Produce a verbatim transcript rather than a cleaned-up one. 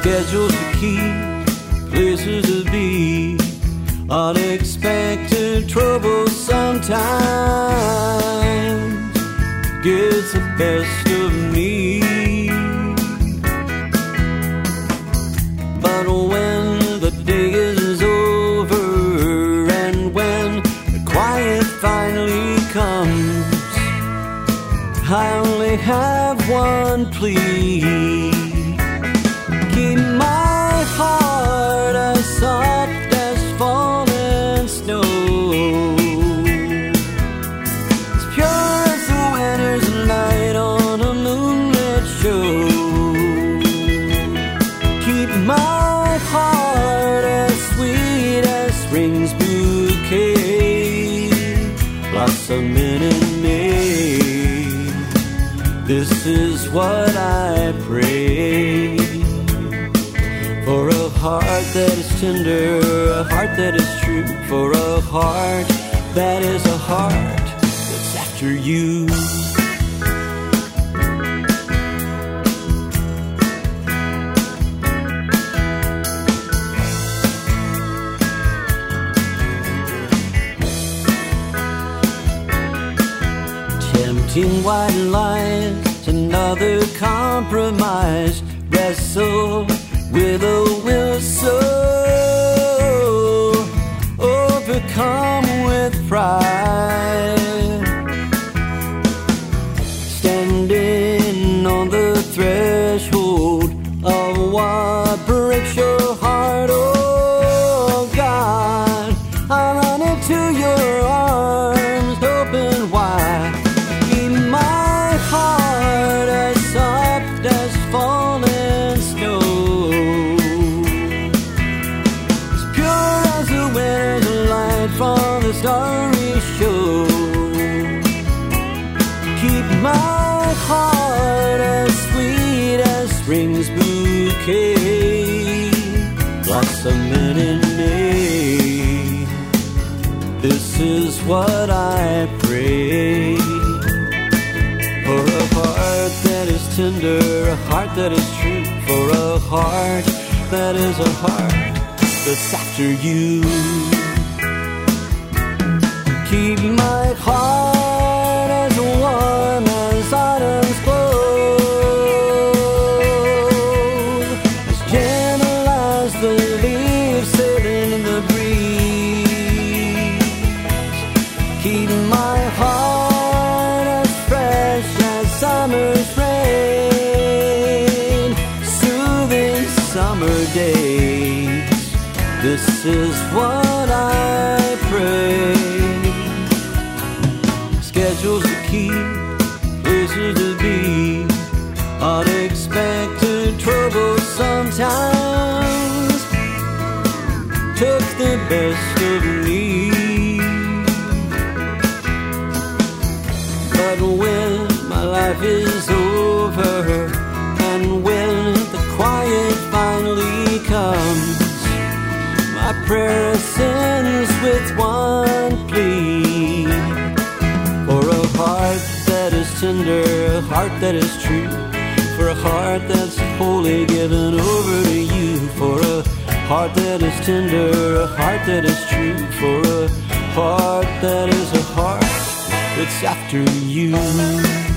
schedules to keep, places to be, unexpected trouble sometimes gets the best of me. But when the day is over and when the quiet finally comes, I only have one plea. Keep my heart as soft as falling snow, as pure as the winter's night on a moonlit show. Keep my heart as sweet as spring's bouquet, blossoming in May. This is what I pray, for a heart that is tender, a heart that is true, for a heart that is a heart that's after you. Tempting white lies, another compromise, wrestle with a will so overcome with pride, standing on the threshold of what breaks your heart. Oh God, I run into your arms open wide. Keep my heart as soft as falling snow, from the starry shore. Keep my heart as sweet as spring's bouquet, blossoming in May. This is what I pray, for a heart that is tender, a heart that is true, for a heart that is a heart that's after you. Keep my heart as warm as autumn's close, as gentle as the leaves sailing in the breeze. Keep my heart as fresh as summer's rain, soothing summer days. This is what I pray. Schedules to keep, places to be, unexpected trouble sometimes took the best of me. But when my life is over and when the quiet finally comes, my prayer ascends with one plea, for a heart that is tender, a heart that is true, for a heart that's wholly given over to you, for a heart that is tender, a heart that is true, for a heart that is a heart that's after you.